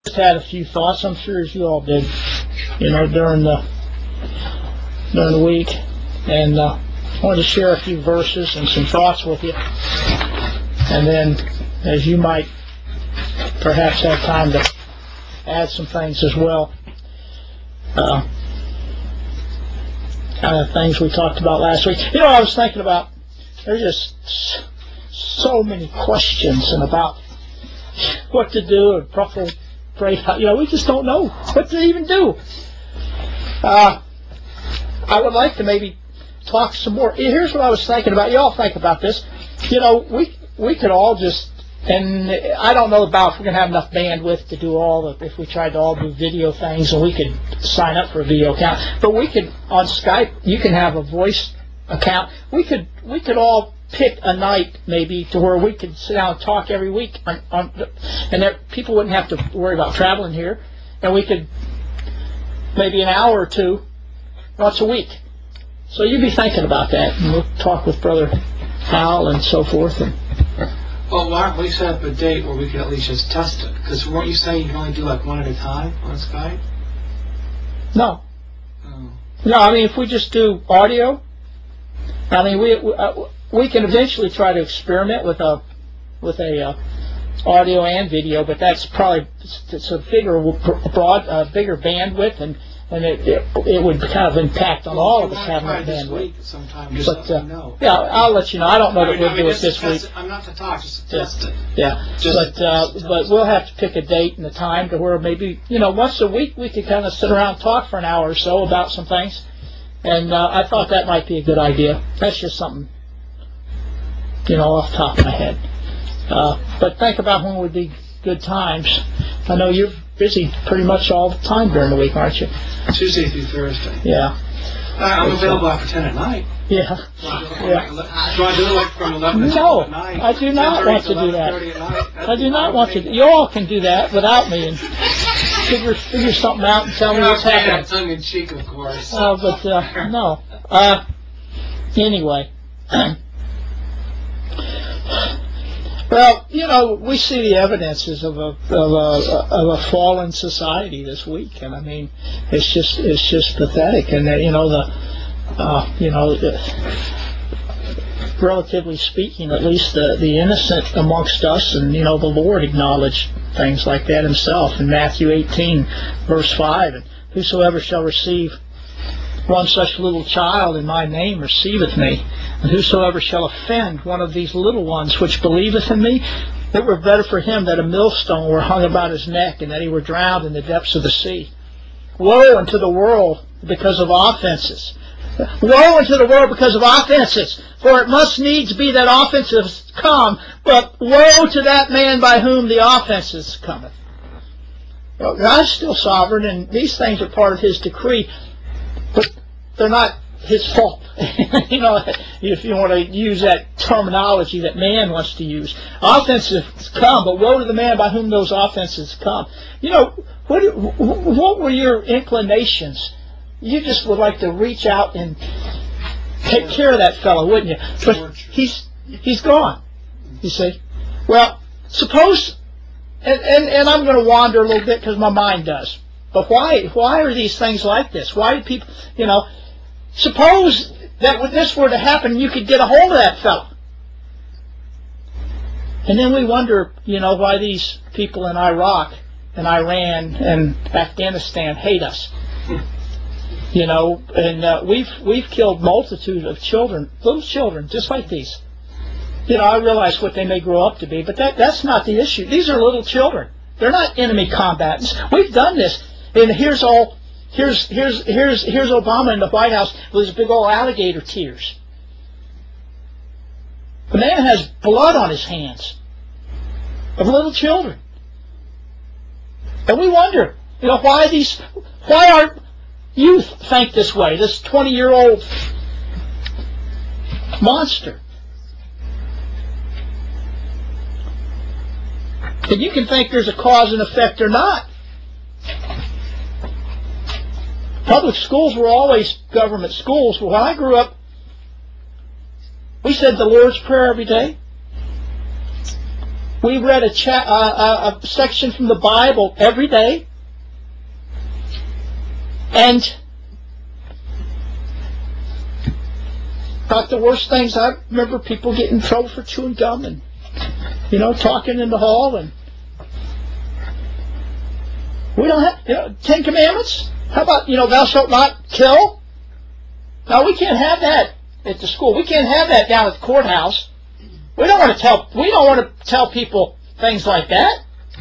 Just had a few thoughts. I'm sure as you all did, during the week, and wanted to share a few verses and some thoughts with you. And then, as you might perhaps have time to add some things as well, kind of things we talked about last week. I was thinking about, there's just so many questions and about what to do and properly pray. We just don't know what to even do. I would like to maybe talk some more. Here's what I was thinking about. You all think about this. We could all just, and I don't know about if we're going to have enough bandwidth to do if we tried to all do video things, and we could sign up for a video account. But we could, on Skype, you can have a voice account. We could all pick a night maybe to where we could sit down and talk every week, and that people wouldn't have to worry about traveling here, and we could maybe an hour or two once a week. So you'd be thinking about that, and we'll talk with Brother Hal and so forth. Well, why don't we set up a date where we can at least just test it? Because weren't you saying you can only do like one at a time on Skype? No. Oh. No, if we just do audio, we can eventually try to experiment with a audio and video, but that's probably it's a bigger bandwidth, and it would kind of impact on all of us having that bandwidth. But yeah, I'll let you know. I don't know that we'll do it this week. I'm not to talk, just to test it. Yeah, but we'll have to pick a date and a time to where maybe once a week we could kind of sit around and talk for an hour or so about some things, and I thought that might be a good idea. That's just something off the top of my head. But think about when would be good times. I know you're busy pretty much all the time during the week, aren't you? Tuesday through Thursday. Yeah. I'm available after 10 at night. Yeah. Do I do it like from 11 to 12 at night? No, I do not want to do that. I do not want to. You all can do that without me and figure something out and tell me what's happening. Tongue in cheek, of course. But no. Anyway. Well, we see the evidences of a fallen society this week, and it's just pathetic. And relatively speaking, at least the innocent amongst us, and the Lord acknowledged things like that Himself in Matthew 18, verse 5. And whosoever shall receive one such little child in my name receiveth me. And whosoever shall offend one of these little ones which believeth in me, it were better for him that a millstone were hung about his neck, and that he were drowned in the depths of the sea. Woe unto the world because of offenses. Woe unto the world because of offenses, for it must needs be that offenses come, but woe to that man by whom the offenses cometh. Well, God's still sovereign, and these things are part of His decree, but they're not His fault. If you want to use that terminology that man wants to use. Offenses come, but woe to the man by whom those offenses come. What were your inclinations? You just would like to reach out and take care of that fellow, wouldn't you? But he's gone, you see. Well, suppose, and I'm going to wander a little bit because my mind does. But why are these things like this? Why do people, suppose that when this were to happen, you could get a hold of that fellow. And then we wonder, why these people in Iraq and Iran and Afghanistan hate us. And we've killed multitude of children, little children, just like these. I realize what they may grow up to be, but that's not the issue. These are little children. They're not enemy combatants. We've done this. And here's Obama in the White House with his big old alligator tears. The man has blood on his hands of little children. And we wonder, why our youth think this way, this 20-year-old monster. And you can think there's a cause and effect or not. Public schools were always government schools. When I grew up, we said the Lord's Prayer every day. We read a section from the Bible every day, and about the worst things, I remember people getting in trouble for chewing gum and, talking in the hall. And we don't have, 10 Commandments. How about, thou shalt not kill? No, we can't have that at the school. We can't have that down at the courthouse. We don't want to tell people things like that.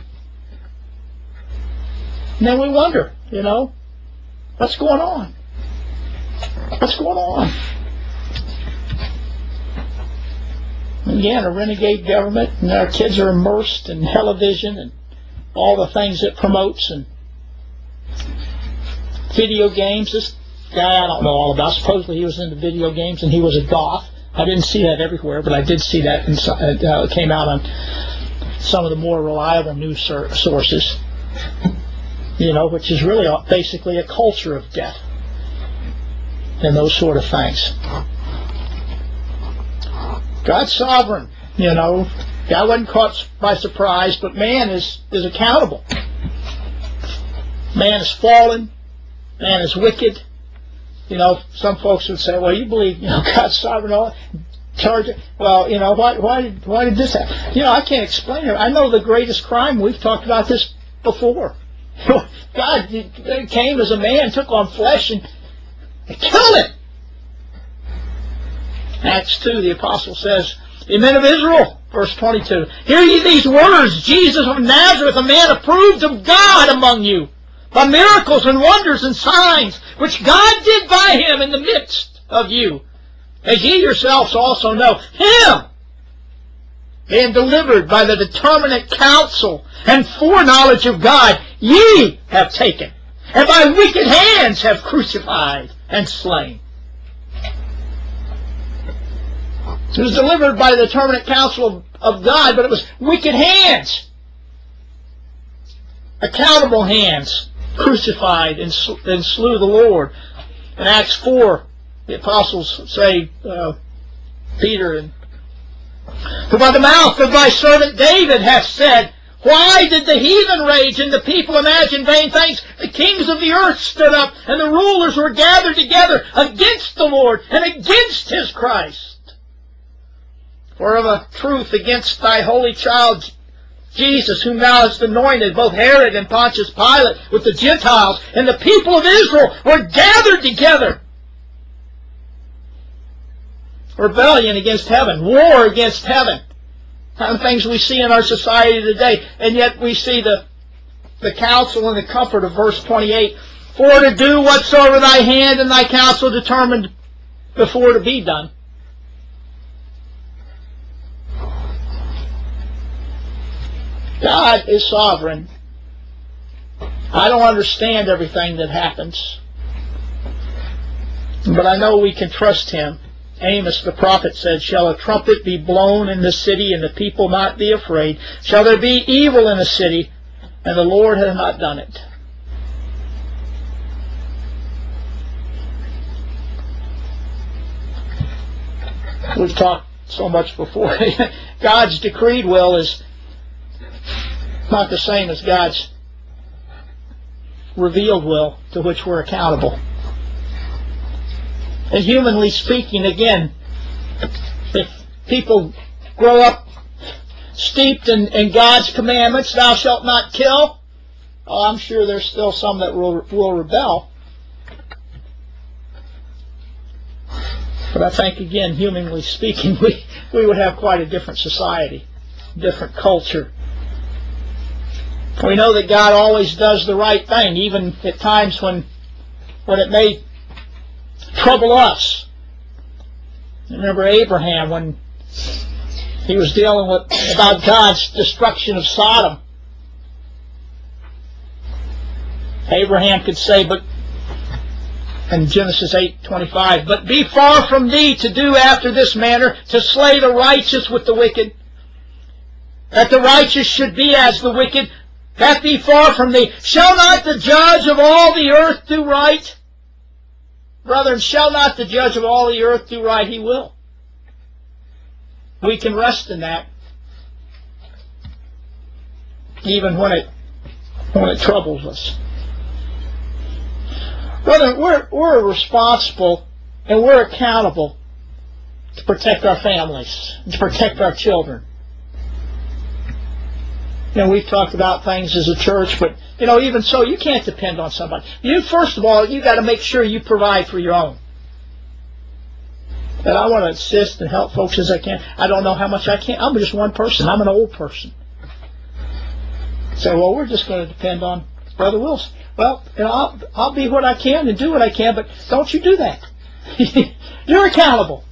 And then we wonder, what's going on? What's going on? Again, a renegade government, and our kids are immersed in television and all the things it promotes, and video games. This guy I don't know all about. Supposedly he was into video games and he was a goth. I didn't see that everywhere, but I did see that, and it came out on some of the more reliable news sources. Which is really basically a culture of death and those sort of things. God's sovereign, God wasn't caught by surprise, but man is accountable. Man is fallen. Man is wicked. Some folks would say, well, you believe, God's sovereign, charge it. Well, why did this happen? I can't explain it. I know the greatest crime, we've talked about this before. God came as a man, took on flesh, and killed him. Acts 2, the apostle says, "Ye men of Israel," verse 22, "hear ye these words, Jesus of Nazareth, a man approved of God among you, by miracles and wonders and signs, which God did by him in the midst of you, as ye yourselves also know. Him, being delivered by the determinate counsel and foreknowledge of God, ye have taken, and by wicked hands have crucified and slain." It was delivered by the determinate counsel of God, but it was wicked hands, accountable hands, crucified and slew the Lord. In Acts 4, the apostles say, Peter, "For by the mouth of thy servant David hath said, why did the heathen rage and the people imagine vain things? The kings of the earth stood up, and the rulers were gathered together against the Lord and against his Christ. For of a truth against thy holy child Jesus, whom thou hast anointed, both Herod and Pontius Pilate with the Gentiles and the people of Israel were gathered together." Rebellion against heaven, war against heaven, kind of things we see in our society today, and yet we see the counsel and the comfort of verse 28. "For to do whatsoever thy hand and thy counsel determined before to be done." God is sovereign. I don't understand everything that happens, but I know we can trust him. Amos the prophet said, "Shall a trumpet be blown in the city, and the people not be afraid? Shall there be evil in the city, and the Lord hath not done it?" We've talked so much before. God's decreed will is not the same as God's revealed will, to which we're accountable. And humanly speaking, again, if people grow up steeped in God's commandments, "Thou shalt not kill," I'm sure there's still some that will rebel. But I think, again, humanly speaking, we would have quite a different society, different culture. We know that God always does the right thing, even at times when it may trouble us. Remember Abraham when he was dealing about God's destruction of Sodom. Abraham could say, but in Genesis 8:25, "But be far from thee to do after this manner, to slay the righteous with the wicked, that the righteous should be as the wicked. That be far from thee. Shall not the judge of all the earth do right?" Brethren, shall not the judge of all the earth do right? He will. We can rest in that. even when it troubles us. Brother, we're responsible and we're accountable to protect our families, to protect our children. We've talked about things as a church, but even so, you can't depend on somebody. First of all, you got to make sure you provide for your own. And I want to assist and help folks as I can. I don't know how much I can. I'm just one person. I'm an old person. So, well, we're just going to depend on Brother Wilson. Well, I'll be what I can and do what I can, but don't you do that. You're accountable.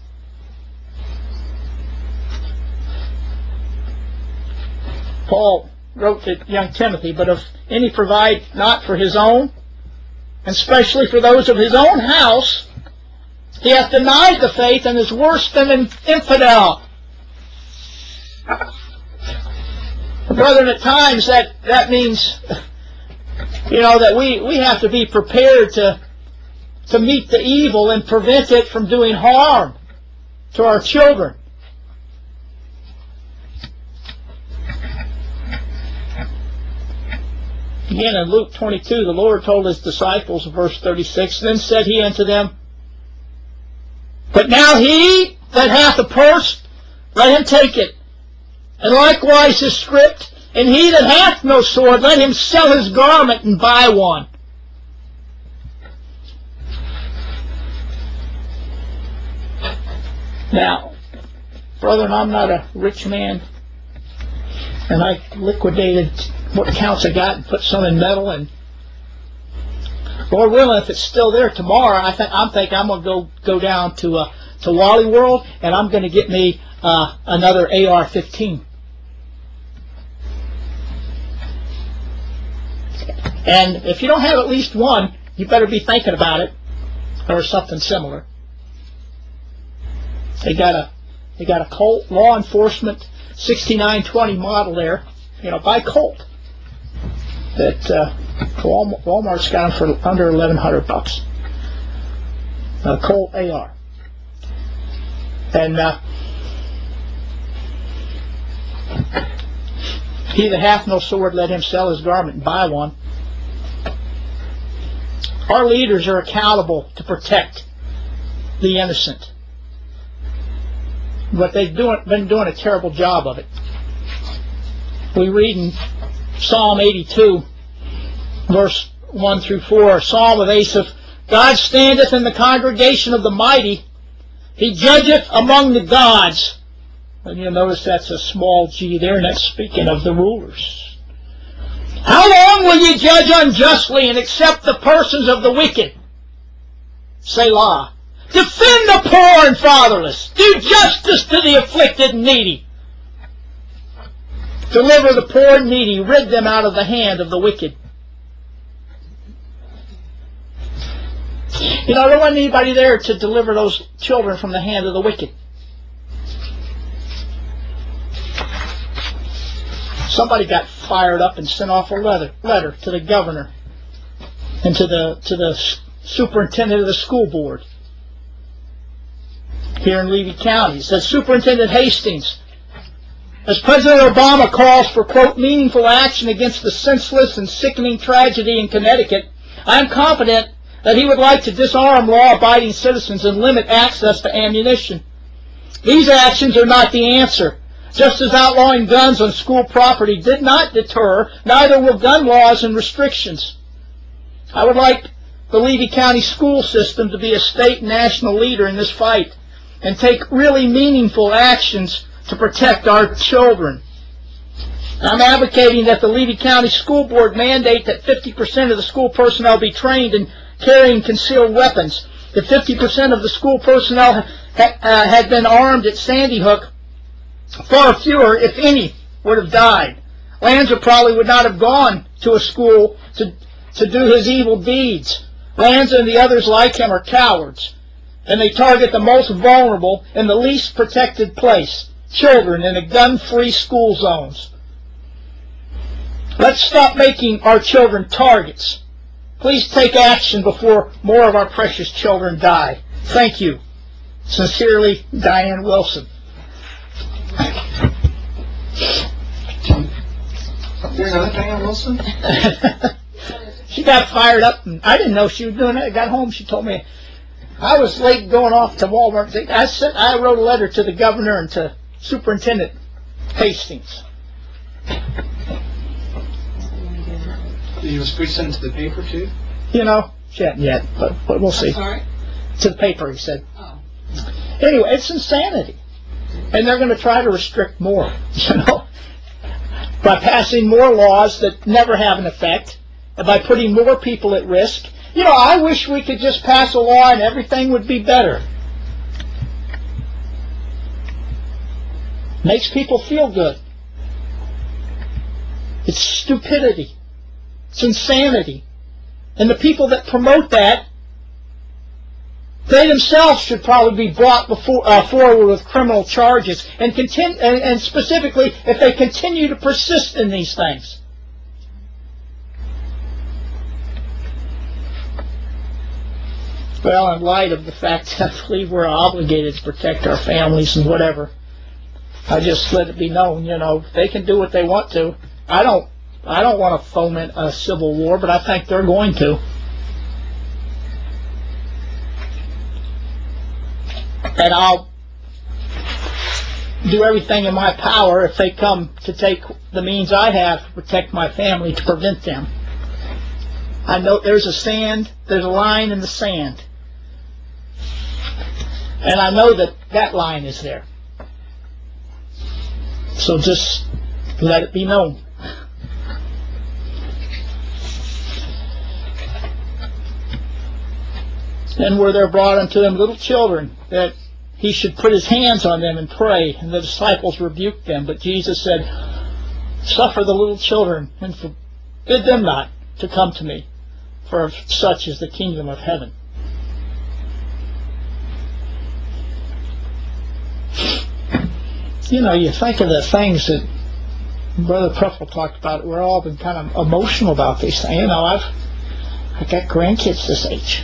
Paul wrote to young Timothy, but if any provide not for his own, and especially for those of his own house, he hath denied the faith and is worse than an infidel. Brethren, at times that means, that we have to be prepared to meet the evil and prevent it from doing harm to our children. Again, in Luke 22, the Lord told his disciples, verse 36, then said he unto them, but now he that hath a purse, let him take it, and likewise his scrip, and he that hath no sword, let him sell his garment and buy one. Now, brethren, I'm not a rich man, and I liquidated what accounts I got and put some in metal, and Lord willing, if it's still there tomorrow, I'm thinking I'm going to go down to Wally World, and I'm going to get me another AR-15. And if you don't have at least one, you better be thinking about it, or something similar. They got a Colt law enforcement 6920 model there, by Colt. That Walmart's got them for under $1,100. A Colt AR. And he that hath no sword, let him sell his garment and buy one. Our leaders are accountable to protect the innocent, but they've been doing a terrible job of it. We read in Psalm 82, verse 1 through 4, a psalm of Asaph, God standeth in the congregation of the mighty, he judgeth among the gods. And you'll notice that's a small g there, and that's speaking of the rulers. How long will ye judge unjustly and accept the persons of the wicked? Selah. Defend the poor and fatherless. Do justice to the afflicted and needy. Deliver the poor and needy. Rid them out of the hand of the wicked. There wasn't anybody there to deliver those children from the hand of the wicked. Somebody got fired up and sent off a letter to the governor and to the superintendent of the school board here in Levy County. It says, Superintendent Hastings, as President Obama calls for, quote, meaningful action against the senseless and sickening tragedy in Connecticut, I am confident that he would like to disarm law-abiding citizens and limit access to ammunition. These actions are not the answer. Just as outlawing guns on school property did not deter, neither will gun laws and restrictions. I would like the Levy County school system to be a state and national leader in this fight and take really meaningful actions to protect our children. I'm advocating that the Levy County School Board mandate that 50% of the school personnel be trained in carrying concealed weapons. If 50% of the school personnel had been armed at Sandy Hook, far fewer, if any, would have died. Lanza probably would not have gone to a school to do his evil deeds. Lanza and the others like him are cowards, and they target the most vulnerable in the least protected place, children in the gun-free school zones. Let's stop making our children targets. Please take action before more of our precious children die. Thank you. Sincerely, Diane Wilson. There's another Diane Wilson? She got fired up, and I didn't know she was doing that. I got home, she told me I was late going off to Walmart. I wrote a letter to the governor and to Superintendent Hastings. You was sent to the paper too? You know, she hadn't yet, but we'll see. I'm sorry? To the paper, he said. Oh. Anyway, it's insanity. And they're going to try to restrict more, you know, by passing more laws that never have an effect, and by putting more people at risk. You know, I wish we could just pass a law and everything would be better. Makes people feel good. It's stupidity. It's insanity. And the people that promote that, they themselves should probably be brought forward with criminal charges, and specifically if they continue to persist in these things. Well, in light of the fact that I believe we're obligated to protect our families and whatever, I just let it be known, you know, they can do what they want to. I don't want to foment a civil war, but I think they're going to. And I'll do everything in my power if they come to take the means I have to protect my family to prevent them. I know there's a line in the sand. And I know that line is there. So just let it be known. And where they're brought unto him little children, that he should put his hands on them and pray. And the disciples rebuked them. But Jesus said, suffer the little children and forbid them not to come to me, for of such is the kingdom of heaven. You know, you think of the things that Brother Pruffle talked about. We're all been kind of emotional about these things. You know, I've got grandkids this age.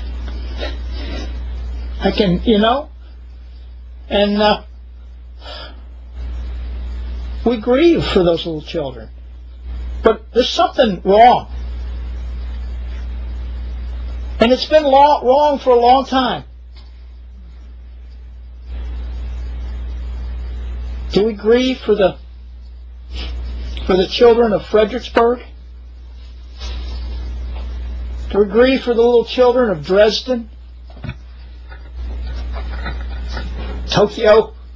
I can, you know, and we grieve for those little children. But there's something wrong. And it's been wrong for a long time. Do we grieve for the children of Fredericksburg? Do we grieve for the little children of Dresden, Tokyo,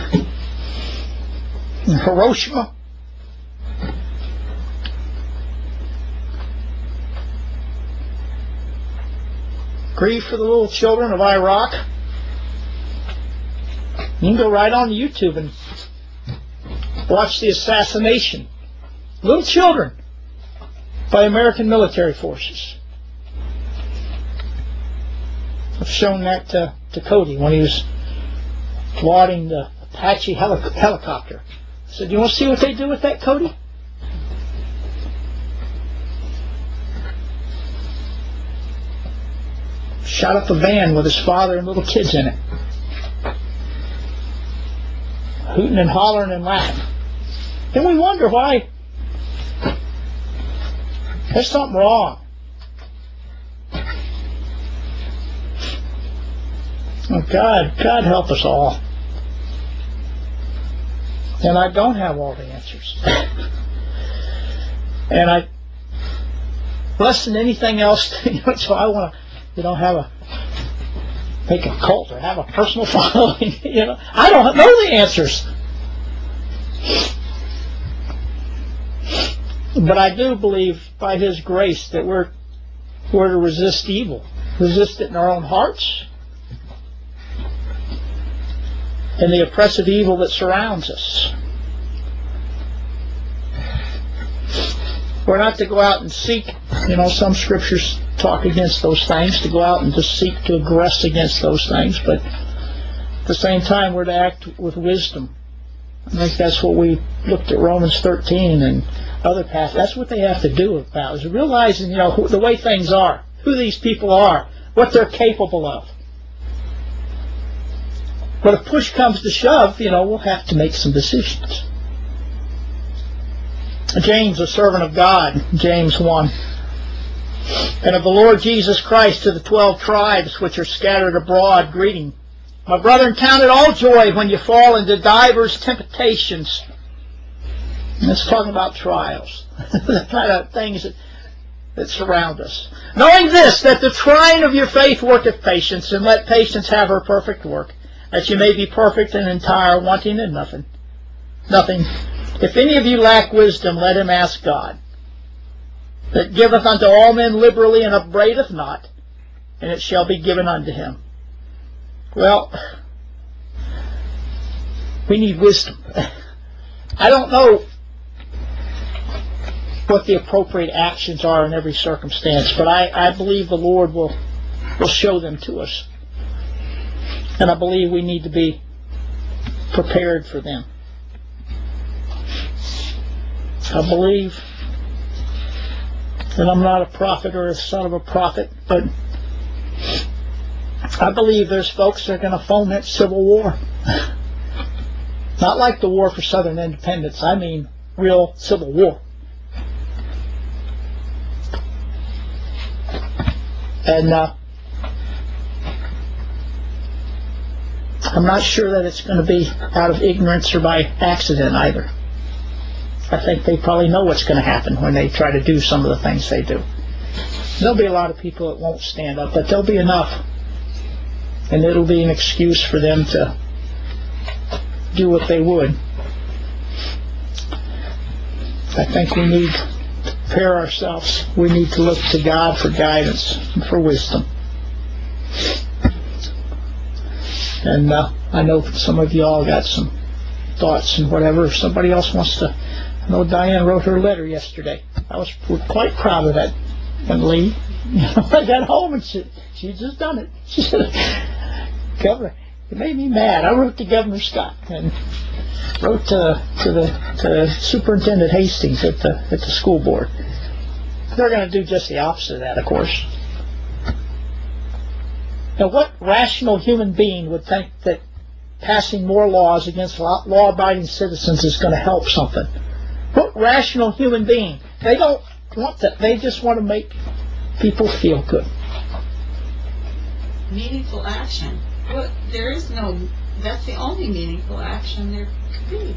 and Hiroshima? Grieve for the little children of Iraq? You can go right on YouTube and watch the assassination. Little children by American military forces. I've shown that to Cody when he was lauding the Apache helicopter. I said, you want to see what they do with that, Cody? Shot up a van with his father and little kids in it. Hooting and hollering and laughing. And we wonder why. There's something wrong. Oh, God help us all. And I don't have all the answers. And less than anything else, so I want to, make a cult or have a personal following. I don't know the answers. But I do believe by His grace that we're to resist evil. Resist it in our own hearts. And the oppressive evil that surrounds us. We're not to go out and seek, some scriptures talk against those things, to go out and to seek to aggress against those things, but at the same time we're to act with wisdom. I think that's what we looked at Romans 13 and other passages. That's what they have to do about, is realizing, the way things are, who these people are, what they're capable of. But if push comes to shove, we'll have to make some decisions. James, a servant of God, James 1. And of the Lord Jesus Christ to the 12 tribes which are scattered abroad, greeting. My brethren, count it all joy when you fall into divers temptations. And it's talking about trials, the kind of things that surround us. Knowing this, that the trying of your faith worketh patience, and let patience have her perfect work, that you may be perfect and entire, wanting in nothing. If any of you lack wisdom, let him ask God, that giveth unto all men liberally and upbraideth not, and it shall be given unto him. Well, we need wisdom. I don't know what the appropriate actions are in every circumstance, but I believe the Lord will show them to us. And I believe we need to be prepared for them. I believe that I'm not a prophet or a son of a prophet, but I believe there's folks that are going to foment civil war. Not like the war for Southern independence. I mean real civil war. And I'm not sure that it's going to be out of ignorance or by accident either. I think they probably know what's going to happen when they try to do some of the things they do. There'll be a lot of people that won't stand up, but there'll be enough. And it'll be an excuse for them to do what they would. I think we need to prepare ourselves. We need to look to God for guidance and for wisdom. And I know some of you all got some thoughts and whatever. If somebody else wants to... I know Diane wrote her letter yesterday. I was quite proud of that young lady. I got home and she'd just done it. She said, Governor, it made me mad. I wrote to Governor Scott and wrote to Superintendent Hastings at the school board. They're going to do just the opposite of that, of course. Now, what rational human being would think that passing more laws against law-abiding citizens is going to help something? What rational human being? They don't want that. They just want to make people feel good. Meaningful action. Well, there is no... That's the only meaningful action there could be.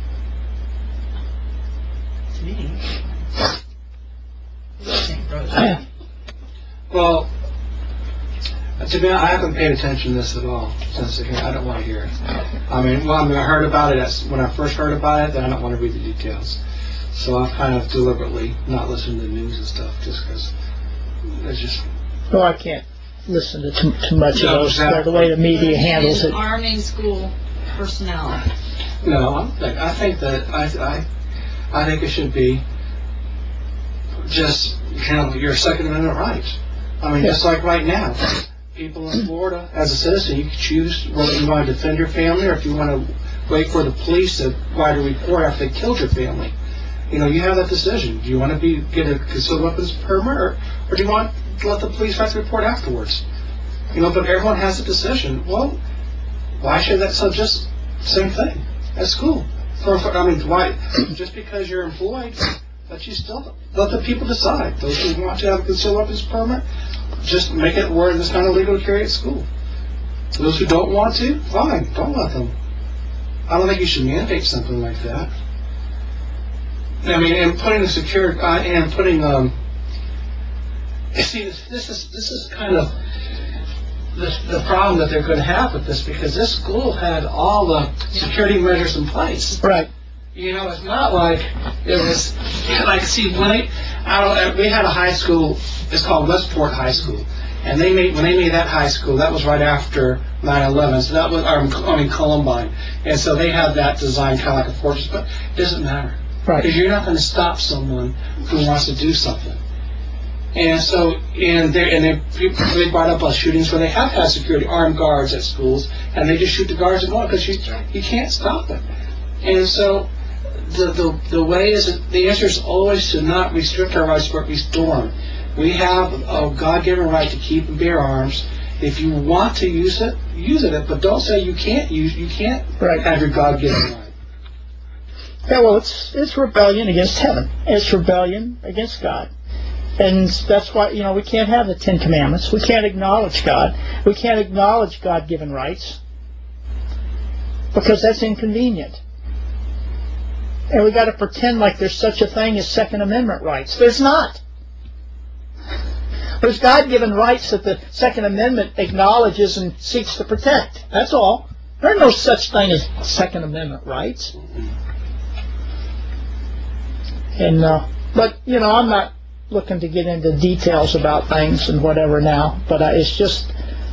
To me. What do you think, Rosie? Well, to me, I haven't paid attention to this at all since I don't want to hear it. I heard about it when I first heard about it, then I don't want to read the details. So I've kind of deliberately not listened to the news and stuff just because it's just... Oh, I can't listen to too much of those, the way the media handles it. Arming school personnel. No, I think it should be just your Second Amendment right. Just like right now, people in Florida, as a citizen, you can choose whether you want to defend your family or if you want to wait for the police to write a report after they killed your family. You have that decision. Do you want to get a concealed weapons permit, or do you want to let the police write the report afterwards? But everyone has a decision. Well, why should that? So just same thing at school. Why? Just because you're employed, but you still let the people decide. Those who want to have a concealed weapons permit, just make it where it's not illegal to carry at school. Those who don't want to, fine, don't let them. I don't think you should mandate something like that. And putting this is kind of the problem that they're going to have with this, because this school had all the security measures in place. Right. It's not like it was we had a high school. It's called Westport High School, and when they made that high school, that was right after 9/11. So that was Columbine, and so they had that designed kind of like a fortress. But it doesn't matter. Right. Because you're not going to stop someone who wants to do something. And so, they brought up shootings where they have had security, armed guards at schools, and they just shoot the guards and go because you can't stop it. And so, the way is, the answer is always to not restrict our rights, but restore them. We have a God-given right to keep and bear arms. If you want to use it, but don't say you can't have your God-given right. Yeah, well, it's rebellion against heaven. It's rebellion against God. And that's why, we can't have the Ten Commandments. We can't acknowledge God. We can't acknowledge God-given rights because that's inconvenient. And we got to pretend like there's such a thing as Second Amendment rights. There's not. There's God-given rights that the Second Amendment acknowledges and seeks to protect. That's all. There's no such thing as Second Amendment rights. And but I'm not looking to get into details about things and whatever now. But it's just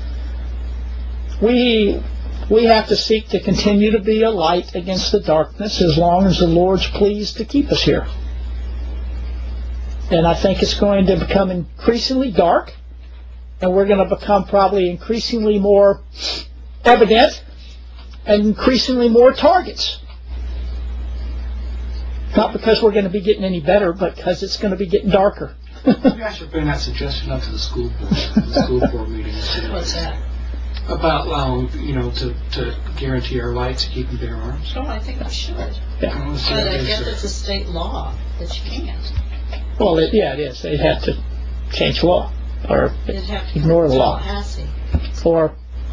we have to seek to continue to be a light against the darkness as long as the Lord's pleased to keep us here. And I think it's going to become increasingly dark, and we're going to become probably increasingly more evident and increasingly more targets. Not because we're going to be getting any better, but because it's going to be getting darker. Maybe I should bring that suggestion up to the school board, meeting. What's that? About to guarantee our rights to keep and bear arms. Oh, I think we should. Yeah. But I guess it's a state law that you can't. Well, it is. They'd have to change law or ignore the law. Or,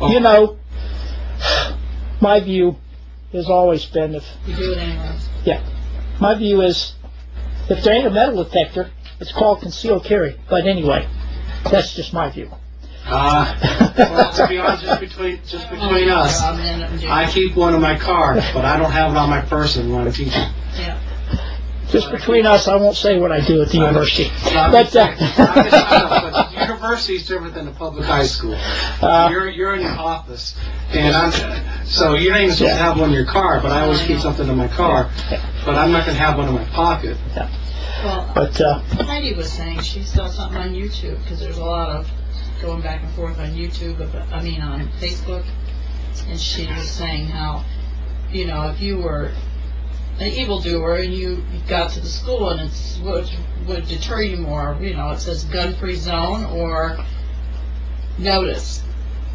my view has always been if... You do it anyway. Yeah. My view is if there ain't a metal detector, it's called concealed carry. But anyway, that's just my view. Well, to be honest, just between us, I keep one in my car, but I don't have it on my person when I'm teaching. Yeah. Just between us, I won't say what I do at the university. But university is different than a public high school. You're in your office, and so you don't even supposed to have one in your car. But I always keep something in my car. But I'm not going to have one in my pocket. Yeah. Well, but Heidi was saying she saw something on YouTube because there's a lot of going back and forth on YouTube. On Facebook, and she was saying how, if you were an evildoer and you got to the school and it's what would deter you more, it says gun-free zone or notice,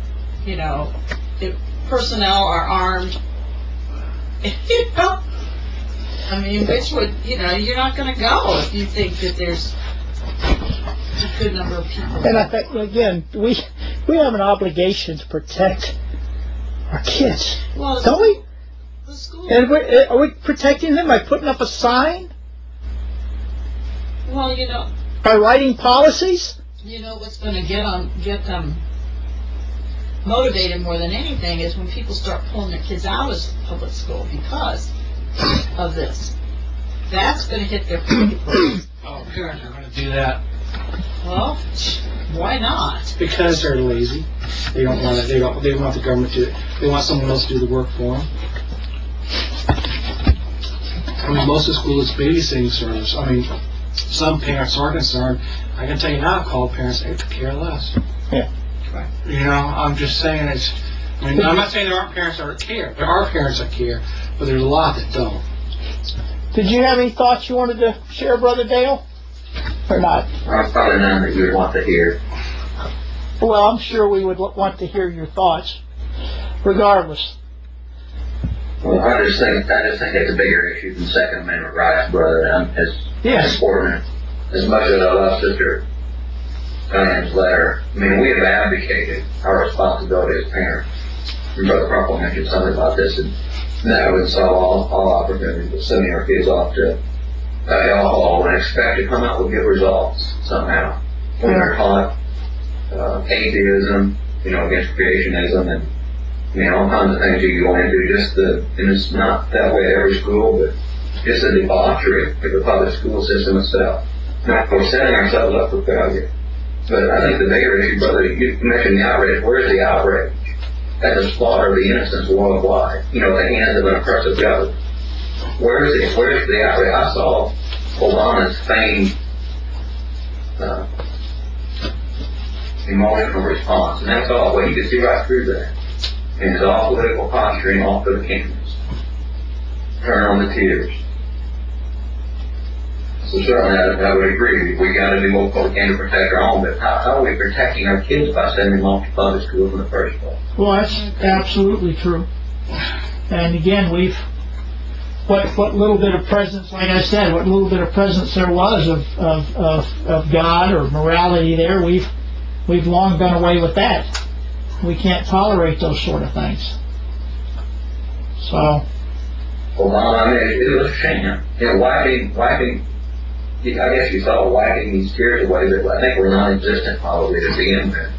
if personnel are armed, which would, you're not going to go if you think that there's a good number of people. And I think, again, we have an obligation to protect our kids, don't we? The school. And are we protecting them by putting up a sign? Well, by writing policies? What's going to get them motivated more than anything is when people start pulling their kids out of public school because of this. That's going to hit their pocketbooks. Oh, parents are going to do that. Well, why not? Because they're lazy. They don't want it. They want the government to. They want someone else to do the work for them. Most of the school is babysitting service. Some parents are concerned. I can tell you now, call parents, they could care less. Yeah. Right. I'm just saying I'm not saying there aren't parents that care. There are parents that care, but there's a lot that don't. Did you have any thoughts you wanted to share, Brother Dale? Or not? Probably none that you would want to hear. Well, I'm sure we would want to hear your thoughts, regardless. Well, I just think it's a bigger issue than Second Amendment rights, brother. As important as much as I love Sister Diane's letter. We have advocated our responsibility as parents. And Brother Crumpel mentioned something about this, and that would solve all opportunities of sending our kids off to alcohol and expect to come out with good results somehow. When they're taught atheism, against creationism, and all kinds of things you go into, and it's not that way at every school, but just a debauchery of the public school system itself. Now, we're setting ourselves up for failure. But I think the bigger issue, brother, you mentioned the outrage. Where's the outrage at the slaughter of the innocents worldwide? At the hands of an oppressive government. Where's the outrage? I saw Obama's famed emotional response, and that's all. Well, you can see right through that. And it's all political posturing, all for the cameras. Turn on the tears. So certainly I would agree. We got to do what we can to protect our own, but how are we protecting our kids by sending them off to public schools in the first place? Well, that's absolutely true. And again, what little bit of presence, like I said, what little bit of presence there was of God or morality there, we've long done away with that. We can't tolerate those sort of things. So. Well, I mean, it was a shame. Wiping. I guess you saw wiping these tears away, but I think we're non-existent probably to begin with.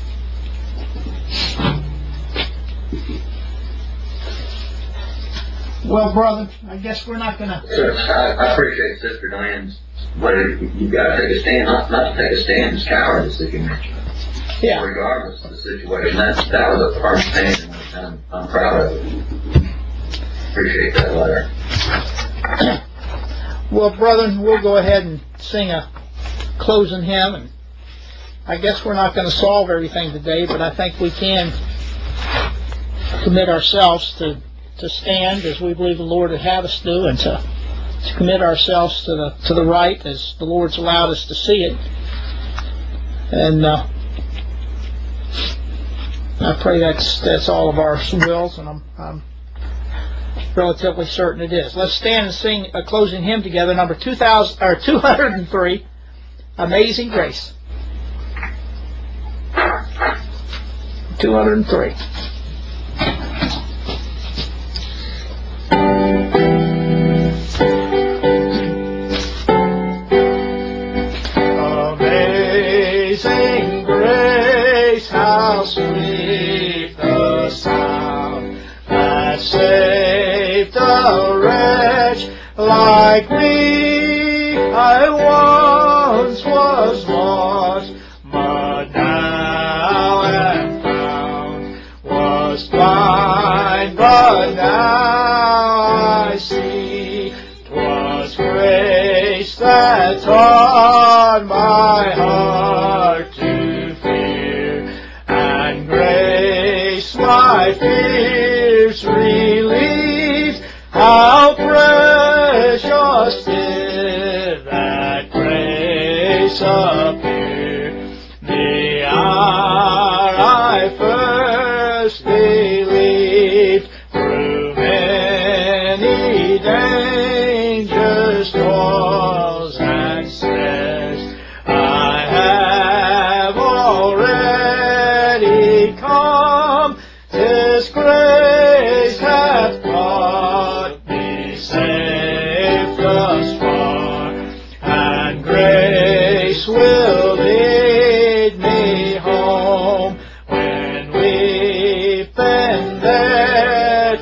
Well, brother, I guess we're not going to... I appreciate Sister Diane's... You've got to take a stand, not to take a stand as cowardice, as you mentioned. Yeah. Regardless of the situation, that was a firm stand, and I'm proud of it. Appreciate that letter. Well, brother, we'll go ahead and sing a closing hymn, and I guess we're not going to solve everything today, but I think we can commit ourselves to stand as we believe the Lord would have us do, and to commit ourselves to the right as the Lord's allowed us to see it. And I pray that's all of our wills, and I'm relatively certain it is. Let's stand and sing a closing hymn together, number 203, Amazing Grace. 203. Amazing grace, how sweet the sound that saved a wretch like me. I once was lost, but now am found. Was blind, but now I see. 'Twas grace that taught my heart to fear, and grace my fears relieved. How precious did that grace appear, the hour I first believed. Through many dangers, toils, and snares, I have already come. 'Tis grace hath brought me safe thus far, and grace will lead me home. When we've been there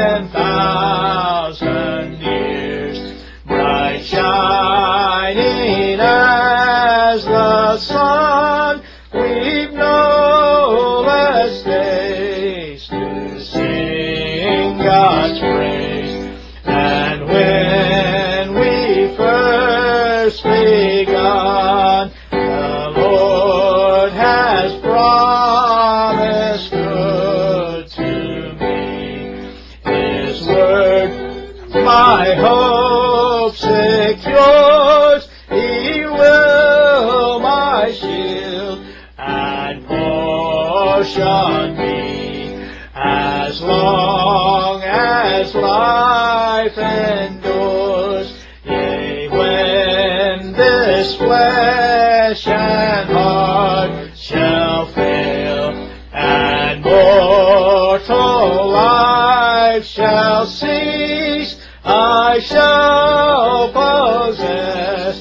10,000 years, bright shining as the sun, we've no less days to sing God's praise. And when we first begun, the Lord has promised good to me. His word my hope secures, He will my shield and portion be, as long as life endures. Yea, when this flesh and heart shall fail, and mortal life shall cease, I shall possess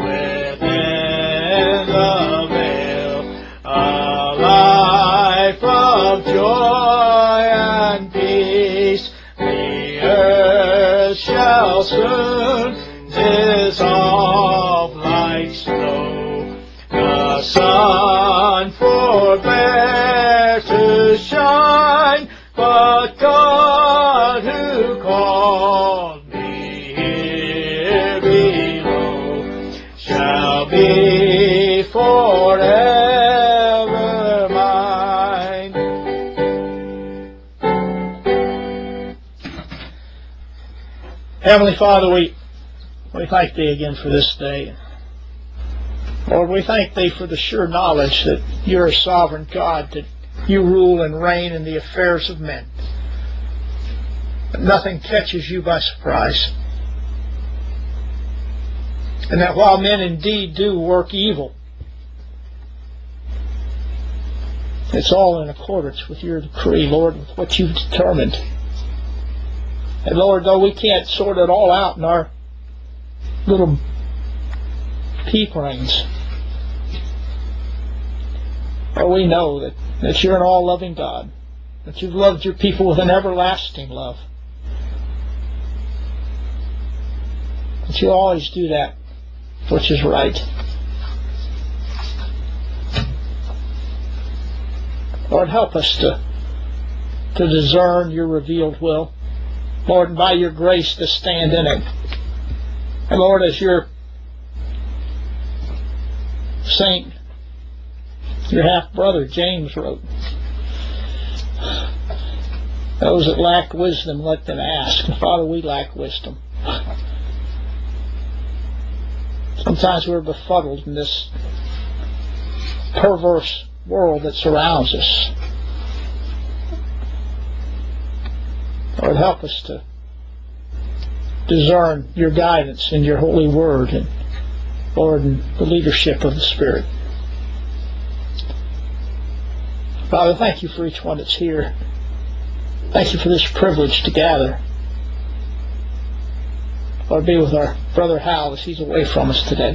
within the veil a life of joy and peace. The earth shall soon dissolve like snow, the sun forbear to shine, but God who called me here below shall be forever mine. Heavenly Father, we thank Thee again for this day. Lord, we thank Thee for the sure knowledge that You're a sovereign God, that You rule and reign in the affairs of men. Nothing catches you by surprise. And that while men indeed do work evil, it's all in accordance with your decree, Lord, with what you've determined. And Lord, though we can't sort it all out in our little pea brains, but we know that you're an all-loving God, that you've loved your people with an everlasting love, that you always do that which is right. Lord, help us to discern your revealed will. Lord, and by your grace to stand in it. And Lord, as your saint, your half-brother James wrote, those that lack wisdom, let them ask. And Father, we lack wisdom. Sometimes we're befuddled in this perverse world that surrounds us. Lord, help us to discern your guidance in your holy word, and Lord, in the leadership of the Spirit. Father, thank you for each one that's here. Thank you for this privilege to gather. Lord, be with our brother Hal as he's away from us today.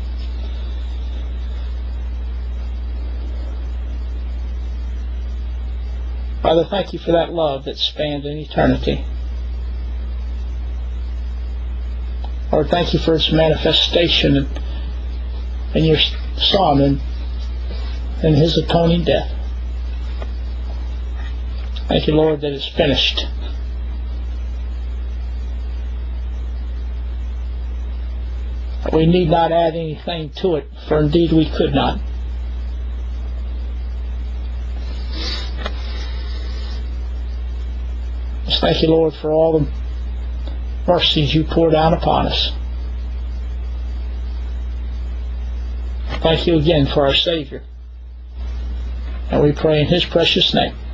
Father, thank you for that love that spanned in eternity. Lord, thank you for its manifestation in your Son and his atoning death. Thank you, Lord, that it's finished. We need not add anything to it, for indeed we could not. Just thank you, Lord, for all the mercies you pour down upon us. Thank you again for our Savior. And we pray in his precious name.